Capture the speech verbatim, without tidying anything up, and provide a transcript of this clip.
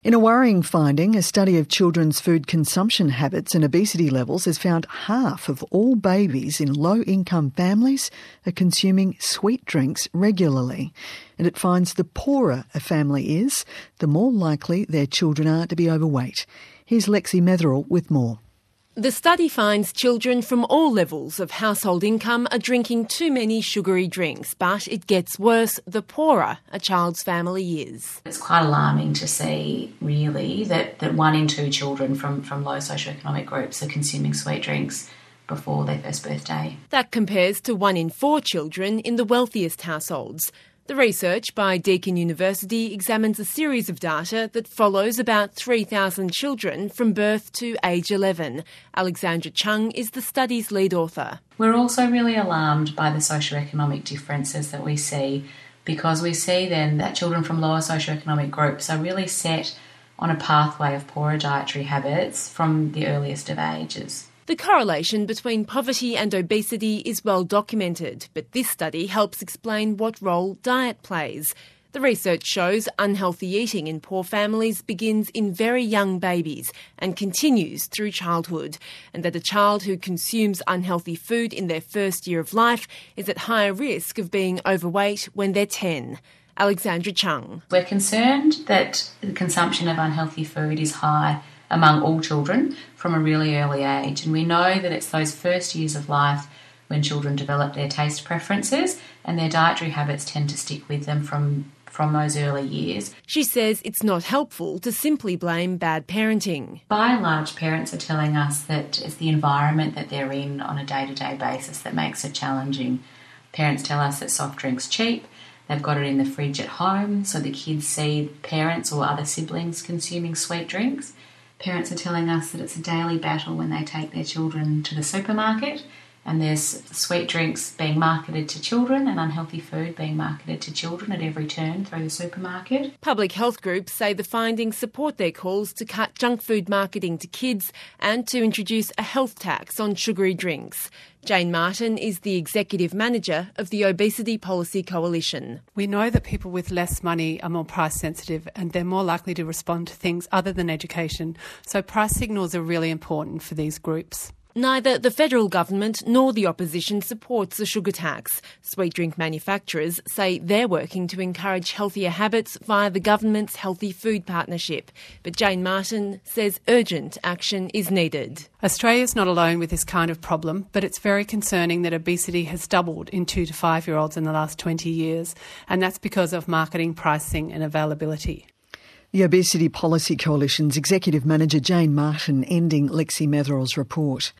In a worrying finding, a study of children's food consumption habits and obesity levels has found half of all babies in low-income families are consuming sweet drinks regularly. And it finds the poorer a family is, the more likely their children are to be overweight. Here's Lexi Metherell with more. The study finds children from all levels of household income are drinking too many sugary drinks, but it gets worse the poorer a child's family is. It's quite alarming to see, really, that, that one in two children from, from low socioeconomic groups are consuming sweet drinks before their first birthday. That compares to one in four children in the wealthiest households. The research by Deakin University examines a series of data that follows about three thousand children from birth to age eleven. Alexandra Chung is the study's lead author. We're also really alarmed by the socioeconomic differences that we see, because we see then that children from lower socioeconomic groups are really set on a pathway of poorer dietary habits from the earliest of ages. The correlation between poverty and obesity is well documented, but this study helps explain what role diet plays. The research shows unhealthy eating in poor families begins in very young babies and continues through childhood, and that a child who consumes unhealthy food in their first year of life is at higher risk of being overweight when they're ten. Alexandra Chung. We're concerned that the consumption of unhealthy food is high among all children from a really early age. And we know that it's those first years of life when children develop their taste preferences, and their dietary habits tend to stick with them from, from those early years. She says it's not helpful to simply blame bad parenting. By and large, parents are telling us that it's the environment that they're in on a day-to-day basis that makes it challenging. Parents tell us that soft drink's cheap. They've got it in the fridge at home, so the kids see parents or other siblings consuming sweet drinks. Parents are telling us that it's a daily battle when they take their children to the supermarket, and there's sweet drinks being marketed to children and unhealthy food being marketed to children at every turn through the supermarket. Public health groups say the findings support their calls to cut junk food marketing to kids and to introduce a health tax on sugary drinks. Jane Martin is the Executive Manager of the Obesity Policy Coalition. We know that people with less money are more price sensitive and they're more likely to respond to things other than education, so price signals are really important for these groups. Neither the federal government nor the opposition supports a sugar tax. Sweet drink manufacturers say they're working to encourage healthier habits via the government's Healthy Food Partnership. But Jane Martin says urgent action is needed. Australia's not alone with this kind of problem, but it's very concerning that obesity has doubled in two to five-year-olds in the last twenty years, and that's because of marketing, pricing and availability. The Obesity Policy Coalition's Executive Manager Jane Martin ending Lexi Metherell's report.